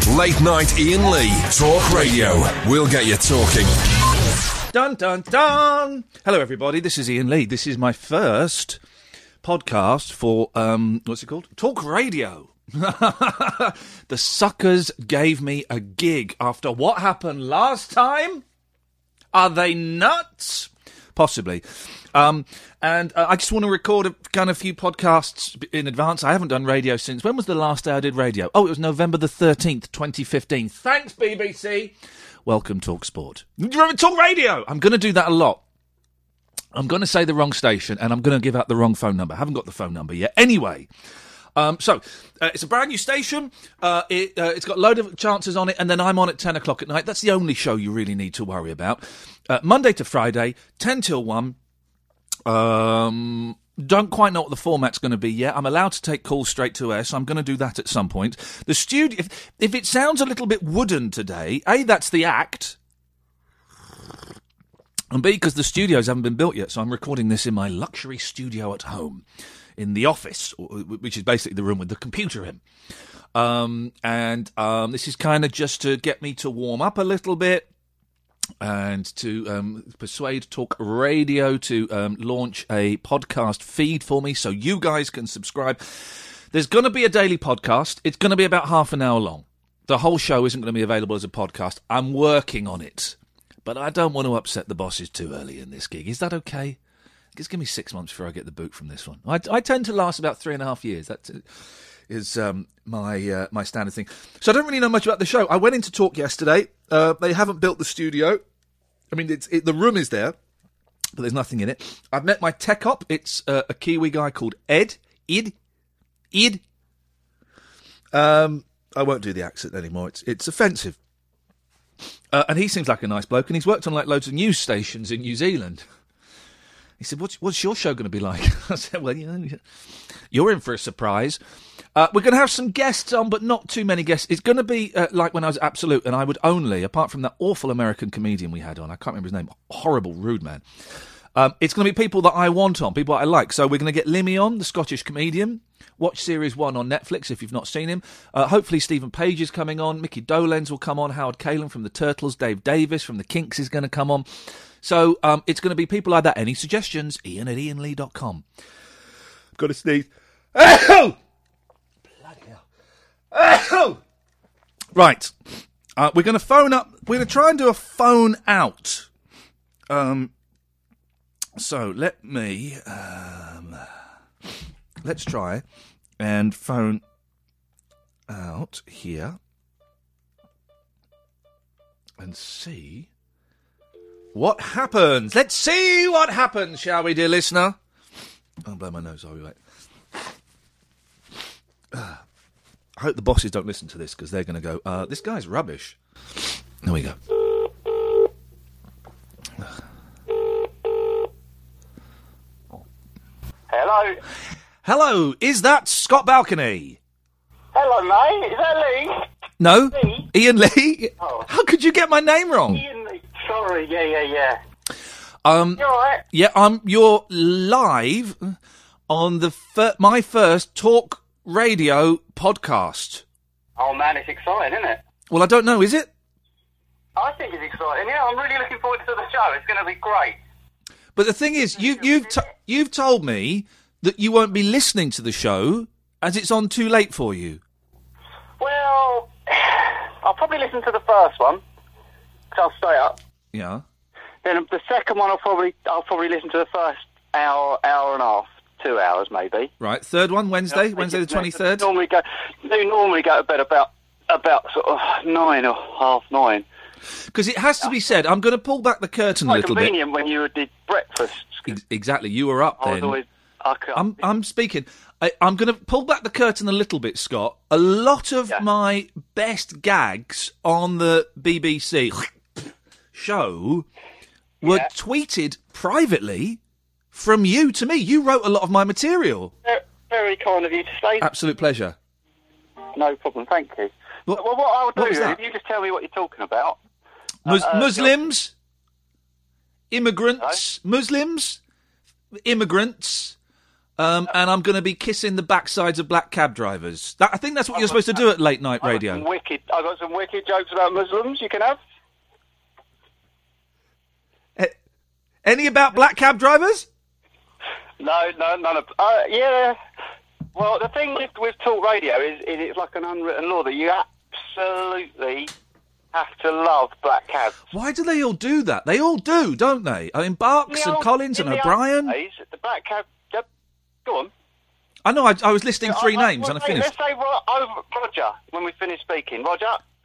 Late Night Ian Lee. Talk Radio. We'll get you talking. Dun, dun, dun. Hello, everybody. This is Ian Lee. This is my first podcast for, what's it called? Talk Radio. The suckers gave me a gig after what happened last time. Are they nuts? Possibly. I just want to record a few podcasts in advance. I haven't done radio since. When was the last day I did radio? Oh, it was November the 13th, 2015. Thanks, BBC. Welcome, Talk Sport. Talk Radio! I'm going to do that a lot. I'm going to say the wrong station, and I'm going to give out the wrong phone number. I haven't got the phone number yet. Anyway, it's a brand new station. It's got a load of chances on it, and then I'm on at 10 o'clock at night. That's the only show you really need to worry about. Monday to Friday, 10 till 1. Don't quite know what the format's going to be yet. I'm allowed to take calls straight to air, so I'm going to do that at some point. The studio, if it sounds a little bit wooden today, A, that's the act, and B, because the studios haven't been built yet, so I'm recording this in my luxury studio at home, in the office, which is basically the room with the computer in. This is kind of just to get me to warm up a little bit, and to persuade Talk Radio to launch a podcast feed for me so you guys can subscribe. There's going to be a daily podcast. It's going to be about half an hour long. The whole show isn't going to be available as a podcast. I'm working on it. But I don't want to upset the bosses too early in this gig. Is that okay? Just give me 6 months before I get the boot from this one. I tend to last about 3.5 years. That is my standard thing. So I don't really know much about the show. I went into Talk yesterday. They haven't built the studio. I mean, the room is there, but there's nothing in it. I've met my tech op. It's a Kiwi guy called Ed. I won't do the accent anymore. It's offensive. And he seems like a nice bloke, and he's worked on like loads of news stations in New Zealand. He said, what's your show going to be like? I said, well, you're in for a surprise. We're going to have some guests on, but not too many guests. It's going to be like when I was at Absolute, and I would only, apart from that awful American comedian we had on, I can't remember his name, horrible, rude man. It's going to be people that I want on, people that I like. So we're going to get Limmy on, the Scottish comedian. Watch Series 1 on Netflix if you've not seen him. Hopefully Stephen Page is coming on. Mickey Dolenz will come on. Howard Kalin from the Turtles. Dave Davis from the Kinks is going to come on. So it's going to be people like that. Any suggestions? Ian@ianlee.com. Got to sneeze. Oh! Bloody hell. Oh! Right. We're going to phone up. We're going to try and do a phone out. So let me... let's try and phone out here and see what happens. Let's see what happens, shall we, dear listener? I'll blow my nose, I'll be right. I hope the bosses don't listen to this, because they're going to go, this guy's rubbish. There we go. Hello. Hello, is that Scott Balcony? Hello, mate. Is that Lee? No. Lee? Ian Lee? Oh. How could you get my name wrong? Ian Lee. Sorry, yeah. You alright? Yeah, you're live on my first Talk Radio podcast. Oh, man, it's exciting, isn't it? Well, I don't know, is it? I think it's exciting, yeah. I'm really looking forward to the show. It's going to be great. But the thing is, you've told me that you won't be listening to the show as it's on too late for you. Well, I'll probably listen to the first one, because I'll stay up. Yeah. Then the second one, I'll probably listen to the first hour and a half, 2 hours maybe. Right. Third one, Wednesday the 23rd. They normally go to bed about sort of 9 or 9:30. Because it has to be said, I'm going to pull back the curtain a little bit. It's convenient when you did breakfast. Exactly, you were up then. I'm speaking. I'm going to pull back the curtain a little bit, Scott. A lot of my best gags on the BBC show were tweeted privately from you to me. You wrote a lot of my material. Very kind of you to say. Absolute pleasure. No problem, thank you. Well, what I'll do is you just tell me what you're talking about. and I'm going to be kissing the backsides of black cab drivers. I think that's what you're supposed to do at late night radio. I've got some wicked jokes about Muslims you can have. Any about black cab drivers? No, none of... yeah. Well, the thing with talk radio is it's like an unwritten law that you absolutely have to love black cabs. Why do they all do that? They all do, don't they? I mean, Barks and Collins and O'Brien. The black cab... Go on. I know, I was listing three names and I finished. Let's say Roger, when we finish speaking. Roger?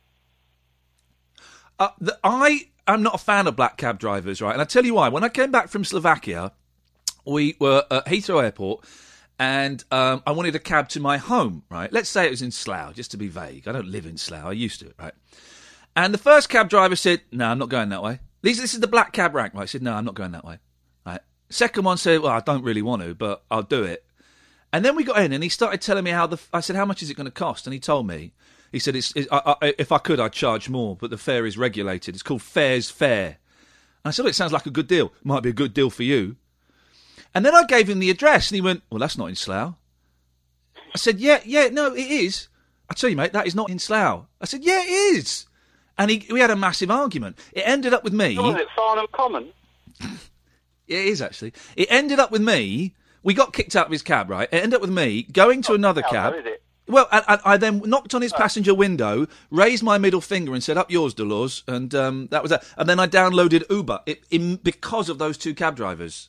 I am not a fan of black cab drivers, right? And I tell you why. When I came back from Slovakia, we were at Heathrow Airport, and I wanted a cab to my home, right? Let's say it was in Slough, just to be vague. I don't live in Slough. I used to, right? And the first cab driver said, no, I'm not going that way. This is the black cab rank, right? I said, no, I'm not going that way. Right? Second one said, well, I don't really want to, but I'll do it. And then we got in, and he started telling me I said, how much is it going to cost? And he told me, he said, if I could, I'd charge more, but the fare is regulated. It's called Fares Fair. And I said, it sounds like a good deal. Might be a good deal for you. And then I gave him the address, and he went, well, that's not in Slough. I said, yeah, no, it is. I tell you, mate, that is not in Slough. I said, yeah, it is. And we had a massive argument. It ended up with me... Was it Farnham Common? It is, actually. It ended up with me... We got kicked out of his cab, right? It ended up with me going to another cab. Though, is it? Well, I then knocked on his passenger window, raised my middle finger and said, up yours, Dolores, and that was that. And then I downloaded Uber because of those two cab drivers.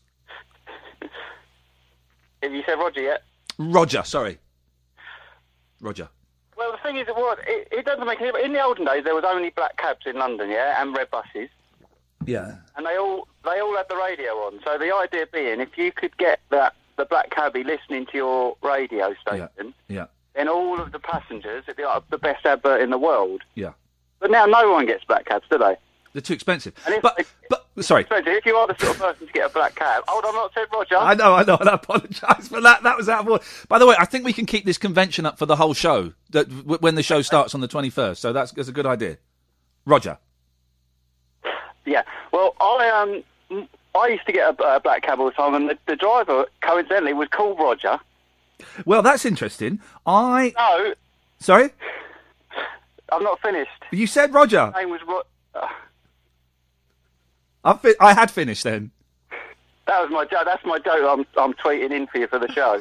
Have you said Roger yet? Roger, sorry. Roger. Well, the thing is, it doesn't make any... In the olden days, there was only black cabs in London, yeah, and red buses. Yeah. And they all had the radio on. So the idea being, if you could get the black cabbie listening to your radio station, yeah. then all of the passengers, it'd be like the best advert in the world. Yeah. But now no one gets black cabs, do they? They're too expensive. And but sorry. If you are the sort of person to get a black cab... Hold on, I've not said Roger. I know, and I apologise for that. That was out of order. By the way, I think we can keep this convention up for the whole show, when the show starts on the 21st, so that's a good idea. Roger. Yeah, well, I used to get a black cab all the time, and the driver, coincidentally, was called Roger. Well, that's interesting. No. Sorry? I'm not finished. You said Roger. His name was I had finished then. That was my joke. That's my joke. I'm tweeting in for you for the show.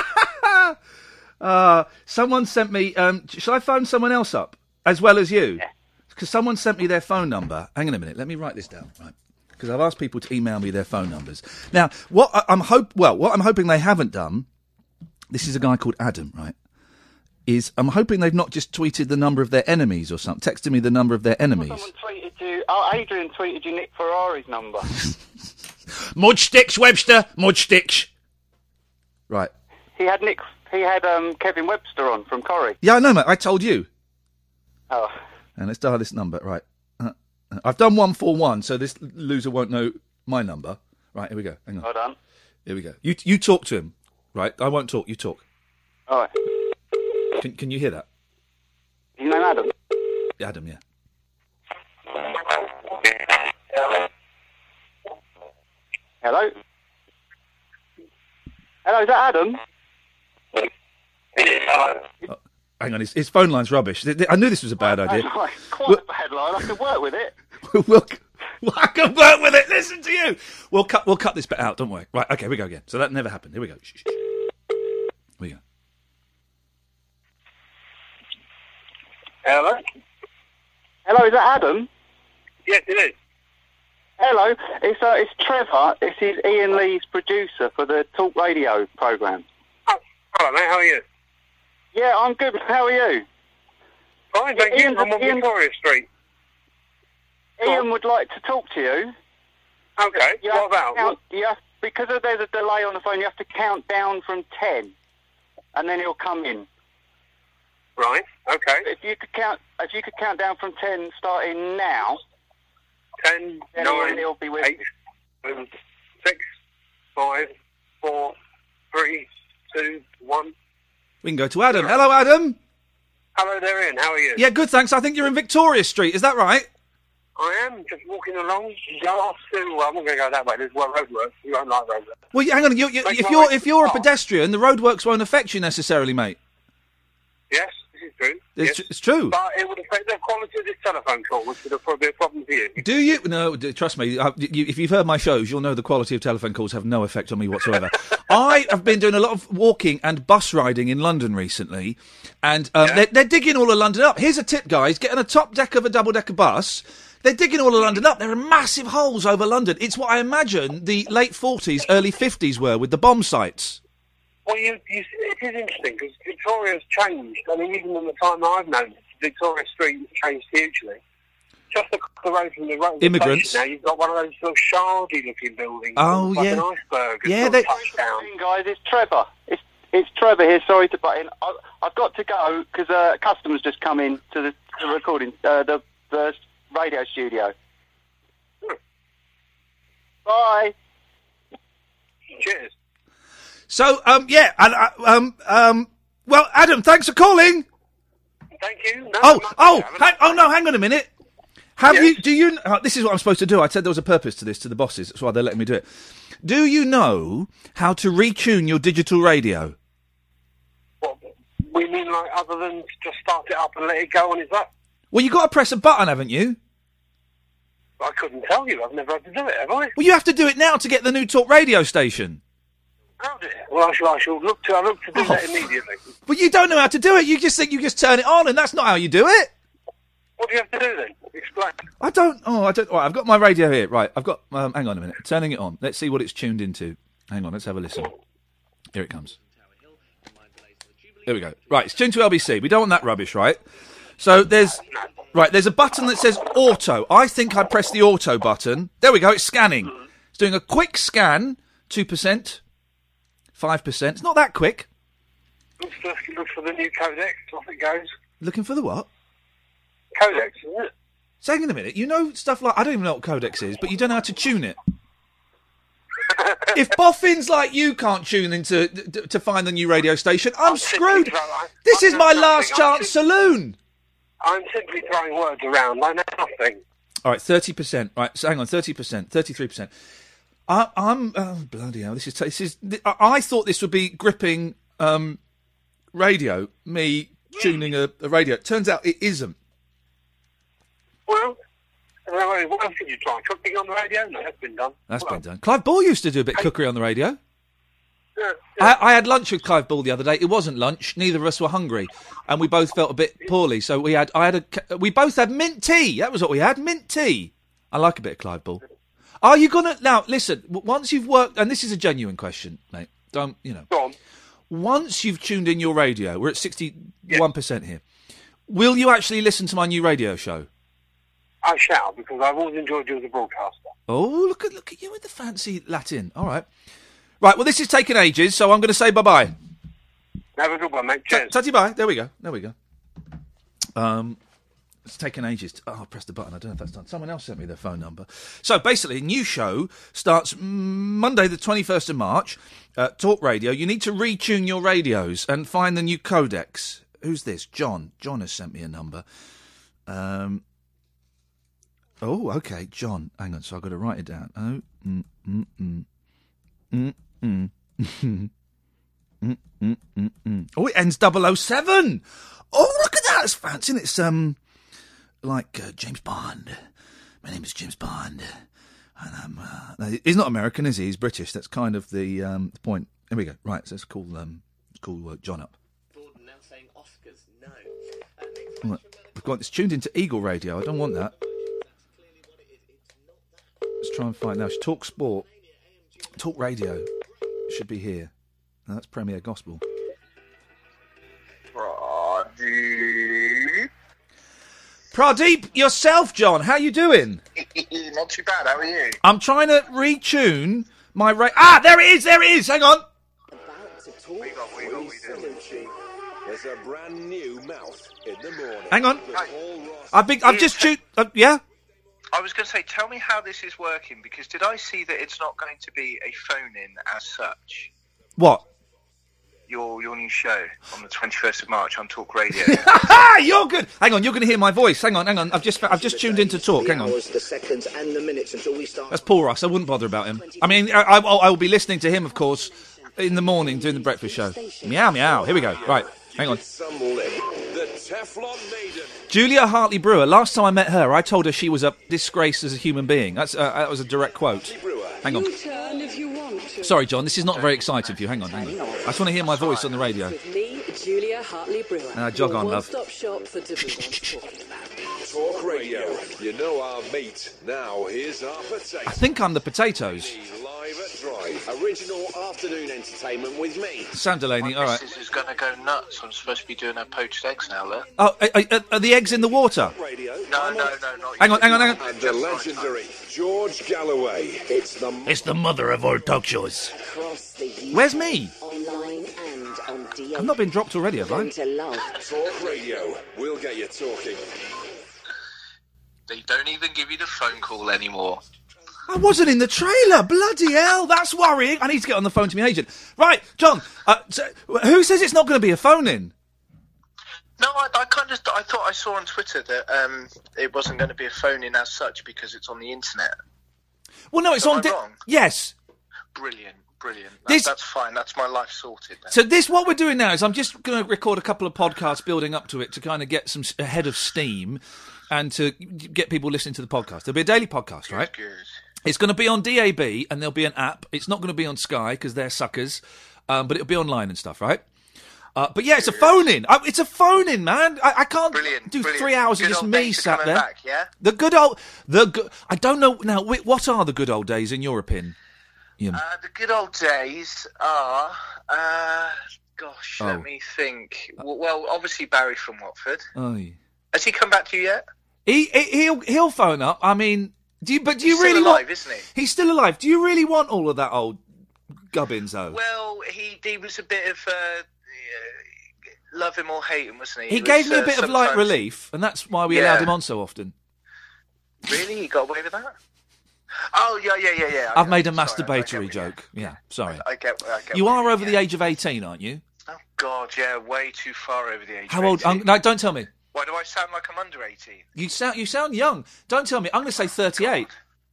Someone sent me... shall I phone someone else up, as well as you? Yeah. Because someone sent me their phone number. Hang on a minute. Let me write this down. Right. Because I've asked people to email me their phone numbers. Now, what I'm hoping they haven't done... This is a guy called Adam, right? I'm hoping they've not just tweeted the number of their enemies or something, texted me the number of their enemies. Someone tweeted you... Adrian tweeted you Nick Ferrari's number. Mudsticks, Webster, Mudsticks. Right. He had Kevin Webster on from Corrie. Yeah, I know, mate. I told you. Oh. And let's dial this number. Right. I've done 141, so this loser won't know my number. Right, here we go. Hang on. Well done. Here we go. You talk to him. Right, I won't talk. You talk. All right. Can you hear that? His name Adam? Adam, yeah. Hello? Hello, is that Adam? Oh, hang on, his phone line's rubbish. I knew this was a bad idea. That's quite a bad line. I can work with it. I can work with it. Listen to you. We'll cut this bit out. Don't worry. Right. Okay. We go again. So that never happened. Here we go. Shh. Here we go. Hello. Hello. Is that Adam? Yes, it is. Hello. It's Trevor. This is Ian Lee's producer for the Talk Radio programme. Oh, hello, mate. How are you? Yeah, I'm good. How are you? Fine, thank you. I'm on Victoria Street. Ian would like to talk to you. Okay, what about? Because there's a delay on the phone, you have to count down from 10, and then he'll come in. Right, okay. If you could count down from 10 starting now. 10, 9, he'll be with 8, 7, 6, 5, 4, 3, 2, 1. We can go to Adam. Hello, Adam. Hello there, Ian. How are you? Yeah, good, thanks. I think you're in Victoria Street. Is that right? I am just walking along. Well, I'm not going to go that way. There's roadworks. You won't like roadworks. Well, hang on. If you're a pedestrian, the roadworks won't affect you necessarily, mate. Yes, this is true. It's true. But it would affect the quality of this telephone call, which would probably be a problem for you. Do you? No, trust me. If you've heard my shows, you'll know the quality of telephone calls have no effect on me whatsoever. I have been doing a lot of walking and bus riding in London recently, and they're digging all of London up. Here's a tip, guys. Get on a top deck of a double-decker bus. They're digging all of London up. There are massive holes over London. It's what I imagine the late 40s, early 50s were with the bomb sites. Well, it is interesting because Victoria's changed. I mean, even in the time I've known it, Victoria Street has changed hugely. Just across the road from the road Immigrants. Now you've got one of those sort of shardy-looking buildings. Oh, like yeah. an iceberg. Yeah, Touchdown. Guys, it's Trevor. It's Trevor here. Sorry to butt in. I've got to go because a customer's just come in to the recording, the radio studio. Bye. Cheers. So, well, Adam, thanks for calling. Thank you. Hang on a minute. This is what I'm supposed to do. I said there was a purpose to this, to the bosses. That's why they're letting me do it. Do you know how to retune your digital radio? What, we mean like other than just start it up and let it go on its own? Well, you've got to press a button, haven't you? I couldn't tell you. I've never had to do it, have I? Well, you have to do it now to get the new talk radio station. How did it? Well, I shall look to do that immediately. But you don't know how to do it. You just think you just turn it on, and that's not how you do it. What do you have to do then? Explain. I don't. Right, I've got my radio here. Right, I've got. Hang on a minute. Turning it on. Let's see what it's tuned into. Hang on. Let's have a listen. Here it comes. There we go. Right, it's tuned to LBC. We don't want that rubbish, right? So there's a button that says auto. I think I pressed the auto button. There we go. It's scanning. It's doing a quick scan. 2%. 5%. It's not that quick. Look for the new codex. Off it goes. Looking for the what? Codex, isn't it? So hang on a minute. You know stuff like... I don't even know what codex is, but you don't know how to tune it. If boffins like you can't tune into to find the new radio station, I'm screwed. This is my last chance saloon. I'm simply throwing words around. I know nothing. All right, 30%. Right, so hang on, 30%, 33%. I'm bloody hell. This is. I thought this would be gripping radio. Me tuning a radio. It turns out it isn't. Well, what else did you try? Cooking on the radio? No, that's been done. That's been done. Clive Ball used to do a bit of cookery on the radio. Yeah. I had lunch with Clive Ball the other day. It wasn't lunch. Neither of us were hungry, and we both felt a bit poorly. So we both had mint tea. That was what we had. Mint tea. I like a bit of Clive Ball. Are you gonna now listen? Once you've worked, and this is a genuine question, mate. Don't you know? Go on. Once you've tuned in your radio, we're at 61% here. Will you actually listen to my new radio show? I shall, because I've always enjoyed you as a broadcaster. Oh, look at you with the fancy Latin. All right. Right, well, this is taking ages, so I'm going to say bye-bye. Have a good one, mate. Cheers. Tutty bye. There we go. It's taken ages. I pressed the button. I don't know if that's done. Someone else sent me their phone number. So, basically, a new show starts Monday the 21st of March, Talk Radio. You need to retune your radios and find the new codex. Who's this? John. John has sent me a number. Oh, okay, John. Hang on, so I've got to write it down. Oh, it ends 007. Oh, look at that. It's fancy. And it's like James Bond. My name is James Bond. And I'm he's not American, is he? He's British. That's kind of the point. Here we go. Right, so let's call John up. Now saying Oscars, no. Right. We've got this tuned into Eagle Radio. I don't want that. Let's try and find now. Talk Sport. Talk Radio should be here. No, that's Premier Gospel. Pradeep, yourself, John. How you doing? Not too bad. How are you? I'm trying to retune my there it is. Hang on. There's a brand new mouth in the morning. Hang on. I've just tuned. Yeah. I was going to say, tell me how this is working, because did I see that it's not going to be a phone-in as such? What? your new show on the 21st of March on Talk Radio. You're good. Hang on, you're going to hear my voice. Hang on. I've just tuned in to talk. Hang on. The seconds and the minutes until we start. That's Paul Russ. I wouldn't bother about him. I mean, I will be listening to him, of course, in the morning doing the breakfast show. Meow, meow. Here we go. Right. Hang on. Some lip. The Teflon Maiden. Julia Hartley-Brewer. Last time I met her, I told her she was a disgrace as a human being. That was a direct quote. Hang on. Sorry, John, this is not very exciting for you. Hang on. I just want to hear my voice on the radio. With me, Julia Hartley-Brewer. Jog on, love. One-stop shop for talking about. Talk Radio. You know our meat. Now here's our potatoes. I think I'm the potatoes. Live at Drive. Original afternoon entertainment with me. Sam Delaney, all right. This is going to go nuts. I'm supposed to be doing her poached eggs now, look. Oh, are the eggs in the water? Radio. No, not Hang on. And the legendary George Galloway. It's the mother of all talk shows. Across the UK, Where's me? online and on DAB. I've not been dropped already, have I? To love. Talk Radio. We'll get you talking. They don't even give you the phone call anymore. I wasn't in the trailer. Bloody hell, that's worrying. I need to get on the phone to my agent. Right, John, who says it's not going to be a phone-in? No, I thought I saw on Twitter that it wasn't going to be a phone-in as such because it's on the internet. Well, no, it's Am on... I wrong? Yes. Brilliant. This- That's fine. That's my life sorted then. So what we're doing now is I'm just going to record a couple of podcasts building up to it to kind of get some ahead of steam and to get people listening to the podcast. There'll be a daily podcast, right? Good. It's going to be on DAB and there'll be an app. It's not going to be on Sky because they're suckers, but it'll be online and stuff, right? But yeah, it's a phone-in. It's a phone-in, man. I can't do 3 hours of Good just old me days are sat coming there. back, yeah? The good I don't know now. What are the good old days in your opinion? The good old days are, let me think. Well, obviously Barry from Watford. Oh, yeah. Has he come back to you yet? He'll phone up. I mean, do you He's really still alive, want? isn't he? He's still alive. Do you really want all of that old gubbins though? Well, he was a bit of love him or hate him, wasn't he? He gave was, me a bit of light sometimes- relief, and that's why we allowed him on so often. Really, he got away with that? Oh yeah. I've made a Sorry, I masturbatory get joke. Yeah, sorry. I get You what are over mean, the age of 18, aren't you? Oh God, yeah, way too far over the age. How of old? 18. No, don't tell me. Why do I sound like I'm under 18? You sound young. Don't tell me. I'm going to say 38.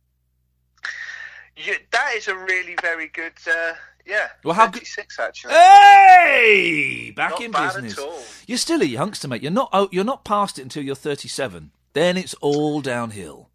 That is a really very good. Well, how good? 36 actually. Hey, back Not in bad business. at all. You're still a youngster, mate. You're not past it until you're 37. Then it's all downhill.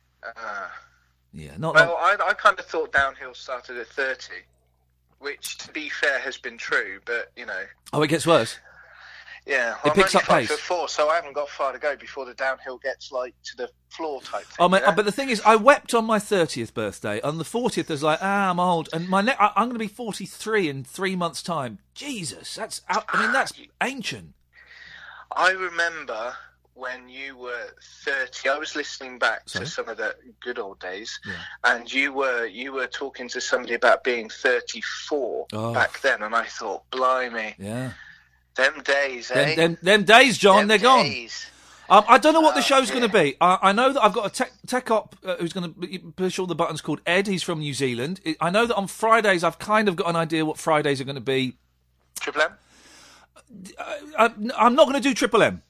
Yeah, not. Well, I kind of thought downhill started at 30, which, to be fair, has been true. But you know. Oh, it gets worse. Yeah, It picks up I'm only pace. 5'4", so I haven't got far to go before the downhill gets like to the floor type thing. Oh, mate, yeah? but the thing is, I wept on my 30th birthday. On the 40th, I was like, I'm old, and I'm going to be 43 in 3 months' time. Jesus, that's ancient. I remember when you were 30. I was listening back Sorry? to some of the good old days, and you were talking to somebody about being 34 back then, and I thought, blimey, Yeah. them days, eh? Them days, John, they're gone. Days. I don't know what the show's going to be. I know that I've got a tech op who's going to push all the buttons called Ed. He's from New Zealand. I know that on Fridays I've kind of got an idea what Fridays are going to be. Triple M? I'm not going to do Triple M.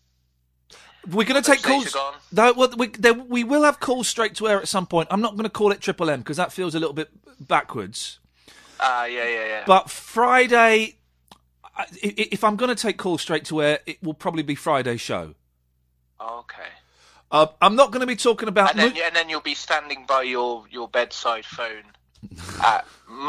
We're going to take calls. We will have calls straight to air at some point. I'm not going to call it Triple M because that feels a little bit backwards. Yeah. But Friday, if I'm going to take calls straight to air, it will probably be Friday's show. Okay. I'm not going to be talking about... And then you'll be standing by your bedside phone at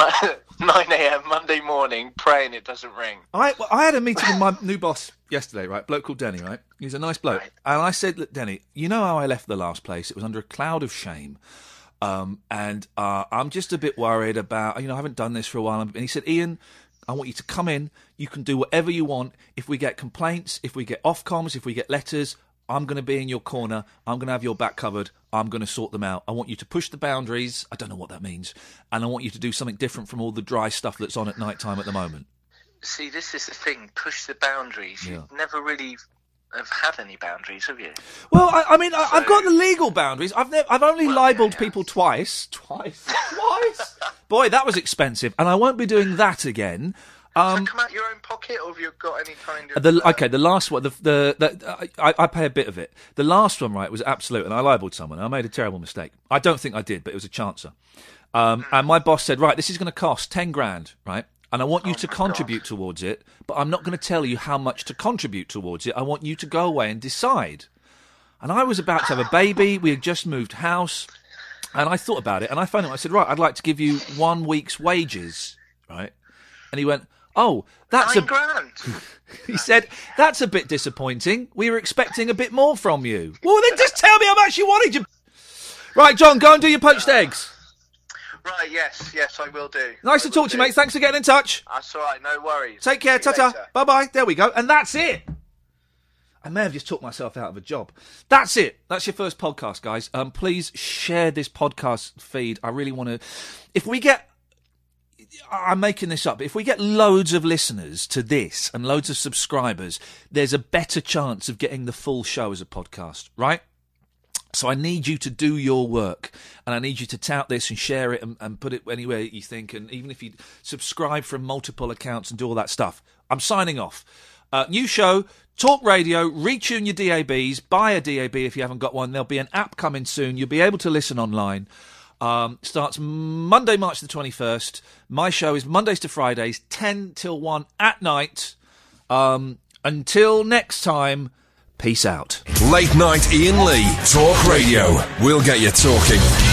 9 a.m. Monday morning praying it doesn't ring. I had a meeting with my new boss yesterday, right? Bloke called Denny, right? He's a nice bloke. Right. And I said, look, Denny, you know how I left the last place? It was under a cloud of shame. And I'm just a bit worried about, I haven't done this for a while. And he said, Ian, I want you to come in. You can do whatever you want. If we get complaints, if we get Ofcoms, if we get letters, I'm going to be in your corner. I'm going to have your back covered. I'm going to sort them out. I want you to push the boundaries. I don't know what that means. And I want you to do something different from all the dry stuff that's on at night time at the moment. See, this is the thing. Push the boundaries. Yeah. You've never really have had any boundaries, have you? Well, I've got the legal boundaries. I've only libelled people twice. Boy, that was expensive. And I won't be doing that again. Does that come out your own pocket, or have you got any kind of... The last one, I pay a bit of it. The last one, right, was absolute, and I libelled someone. I made a terrible mistake. I don't think I did, but it was a chancer. And my boss said, right, this is going to cost 10 grand, right? And I want you to contribute towards it, but I'm not going to tell you how much to contribute towards it. I want you to go away and decide. And I was about to have a baby. We had just moved house. And I thought about it, and I phoned him. I said, right, I'd like to give you 1 week's wages, right? And he went, oh, that's $9 grand. He said, that's a bit disappointing. We were expecting a bit more from you. Well, then just tell me how much you wanted. You... Right, John, go and do your poached eggs. Right, yes, I will do. Nice to talk to you, mate. Thanks for getting in touch. That's all right, no worries. Take care, ta-ta. Bye-bye. There we go. And that's it. I may have just talked myself out of a job. That's it. That's your first podcast, guys. Please share this podcast feed. I really want to... If we get... I'm making this up. If we get loads of listeners to this and loads of subscribers, there's a better chance of getting the full show as a podcast, right? So I need you to do your work, and I need you to tout this and share it and put it anywhere you think, and even if you subscribe from multiple accounts and do all that stuff. I'm signing off. New show, Talk Radio, retune your DABs, buy a DAB if you haven't got one. There'll be an app coming soon. You'll be able to listen online. Starts Monday, March the 21st. My show is Mondays to Fridays, 10 till 1 at night. Until next time... Peace out. Late Night Ian Lee, Talk Radio. We'll get you talking.